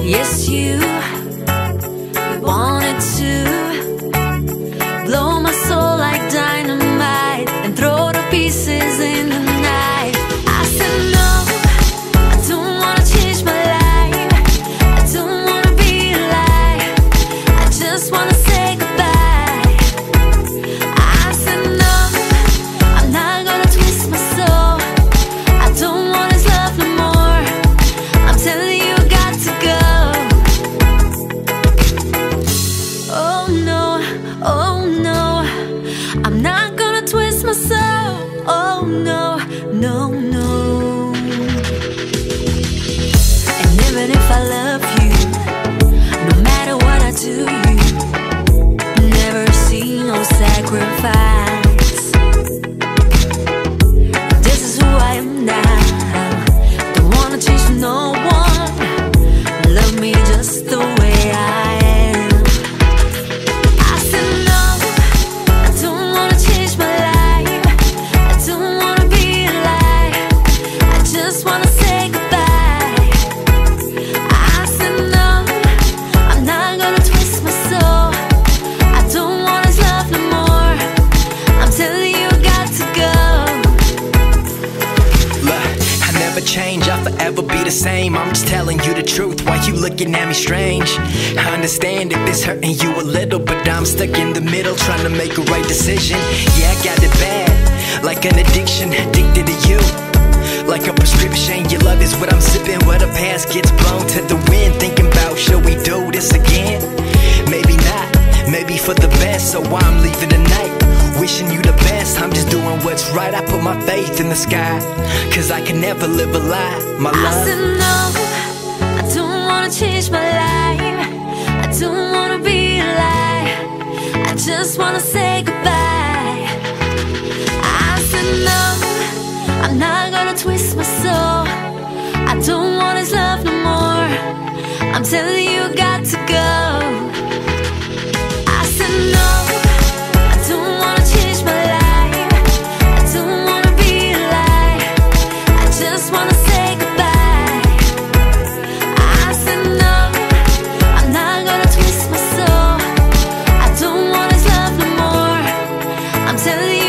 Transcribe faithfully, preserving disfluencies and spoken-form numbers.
Yes, you, you wanted to blow my soul like dynamite and throw the pieces in the night. I said no, I don't wanna change my life, I don't wanna be alive, I just wanna say goodbye. I said no, I'm not gonna twist my soul, I don't want his love no more, I'm telling you, got to go. Oh no, oh no, I'm not gonna twist my soul. Oh no, no, no. And even if I love you, no matter what I do, you never see no sacrifice. This is who I am now, don't wanna change for no one, love me just the way I am. I said no, I don't wanna change my life, I don't wanna be alive, I just wanna say goodbye. I said no, I'm not gonna twist my soul, I don't want his love no more, I'm telling you, got to go. Look, I never change, I'll forever be the same. I'm just telling you the truth, why you looking at me strange? I understand if it's hurting you a little, but I'm stuck in the middle trying to make a right decision. Yeah, I got it bad, like an addiction, addicted to you, like a prescription. Your love is what I'm sipping, where the past gets blown to the wind. Thinking about, should we do this again? Maybe not, maybe for the best, so I'm leaving tonight, wishing you the best. I'm just doing what's right, I put my faith in the sky, cause I can never live a lie, my I love. said no, I don't wanna change my life, I don't wanna be alive, I just wanna say goodbye. I said no, I'm not gonna twist my soul, I don't want his love no more, I'm telling you, got to go. I said no, I don't wanna change my life, I don't wanna be alive, I just wanna say goodbye. I said no, I'm not gonna twist my soul, I don't want his love no more, I'm telling you.